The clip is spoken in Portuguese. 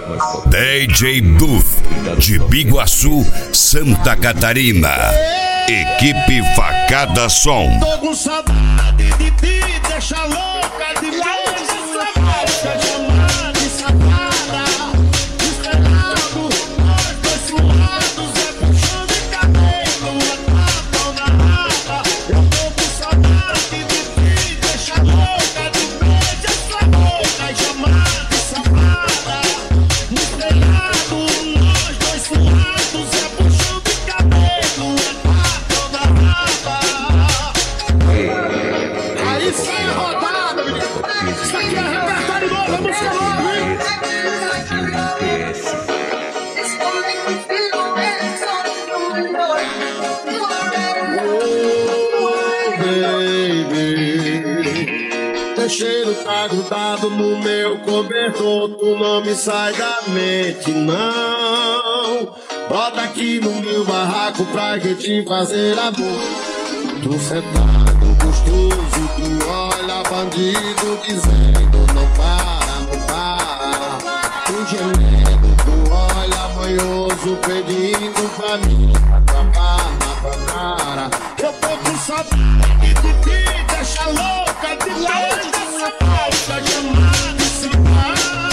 DJ Duff, de Biguaçu, Santa Catarina. Equipe Facada Som. Tô com saudade de ti, deixa louca de vez. Essa chamada de safada, esperando nós dois suados, é puxando de cabelo, uma tapa na raba. Eu tô com saudade de ti, deixa louca de vez. Essa boca chamada de safada, esperando nós dois suados, é puxando de cabelo, uma tapa na raba. Aí sai a rodada, menino. Isso aqui é repertório novo, é música nova, hein? Teu cheiro tá grudado no meu cobertor, tu não me sai da mente, não. Bota aqui no meu barraco pra gente fazer amor. Tu sentado gostoso, tu olha bandido dizendo não para, não para. Tu gemendo, tu olha manhoso pedindo pra mim, pra tapar na tua cara. Eu tô com saudade de ti, deixa louca de vez. Essa falsa chamada de cidade.